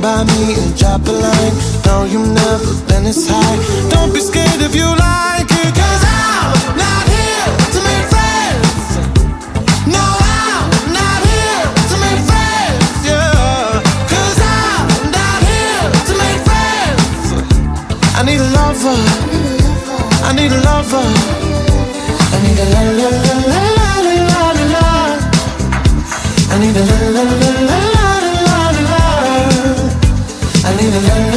by me and drop a line. No, you've never been this high. Don't be scared if you like it, 'cause I'm not here to make friends. No, I'm not here to make friends, yeah. 'Cause I'm not here to make friends. I need a lover, I need a lover, I need a la la la la la la la la. I need a la la la la la la la la. I need a la la.